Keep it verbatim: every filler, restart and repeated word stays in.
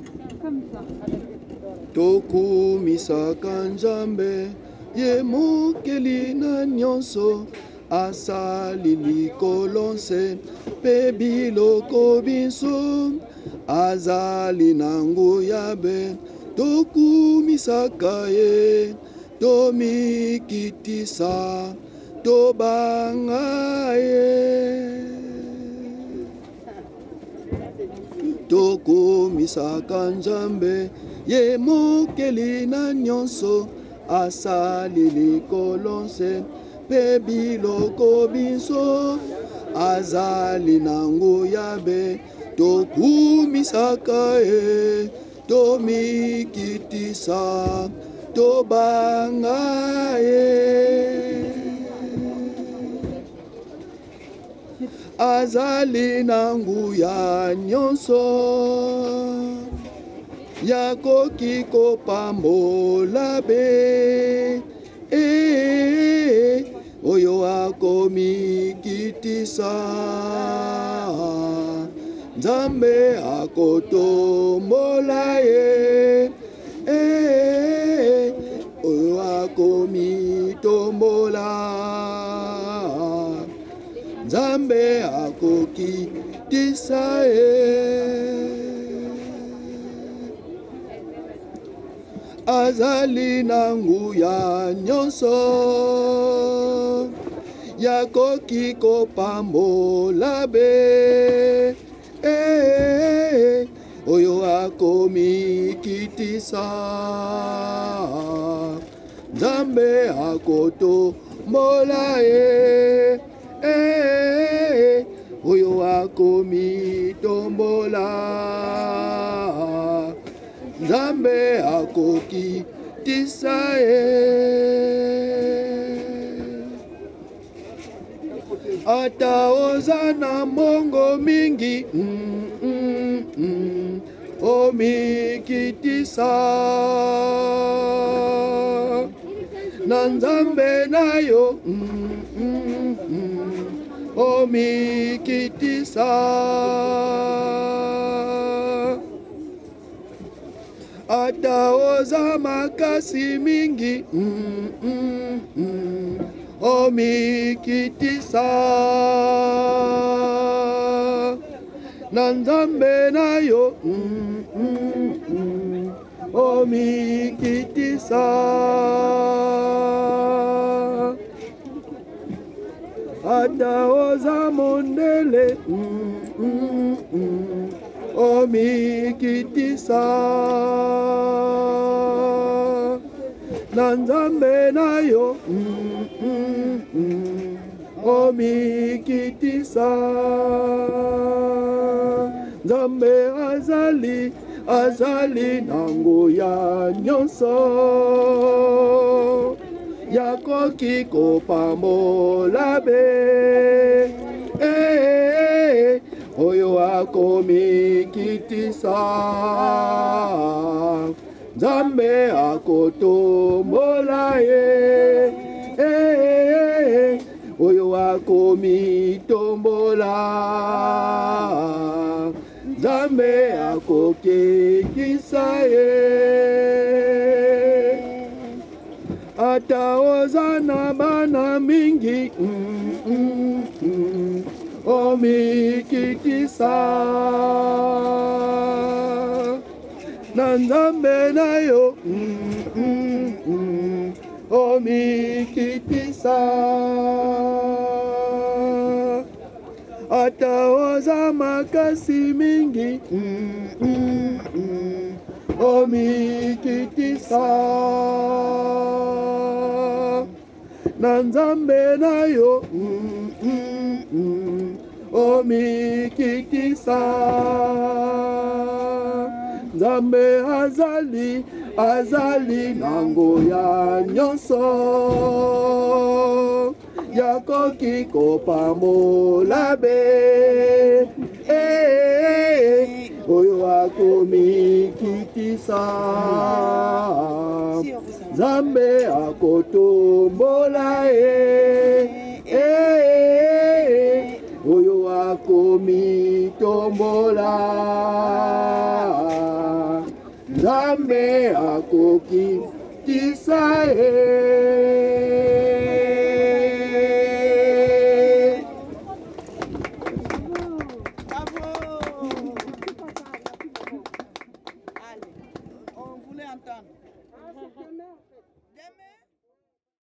Comme ça. tokumisaka nzambe ye mokeli na nyonso asali likolo nse mpe biloko biso azali na nguya be tokumisaka ye tomikitisa tobanga ye tokumisaka nzambe ye mokeli na nyonso asali likolo nse mpe biloko biso azali na nguya be tokumisaka ye tomikitisa tobanga ye azali na nguya nyonso yakoki kopambola be e oyo akomikitisa nzambe akotombola ye e oyo akomitombola nzambe akokitisa ye azali na nguya nyonso yakoki kopambola be e oyo akomikitisa nzambe akotombola ye e oyo akomitombola nzambe akokitisa ye ata oza na mbongo mingi mm, mm, mm, omikitisa na nzambe na yo mm, mm, mm, omikitisa ata oza makasi mingi mm, mm, mm, omikitisa na nzambe na yo mm, mm, mm, omikitisa ata oza mondele mm, mm, mm, omikitisa na nzambe na yo mm, mm, mm, omikitisa nzambe azali azali na nguya nyonso yakoki kopambola be e oyo akomikitisa nzambe akotombola ye e oyo akomitombola nzambe akokikisa ye ata oza na bana mingi mm, mm, mm, omikitisa na nzambe na yo mm, mm, mm, omikitisa ata oza makasi mingi mm, mm, mm, omikitisa na nzambe na yo mm, mm, mm, omikitisa nzambe azali azali na nguya nyonso yakoki kopambola be e oyo akomikitisa nzambe akotombola ye e oyo akomitombola Nzambe akoki tisa ye. Bravo. Allez, on voulait entendre.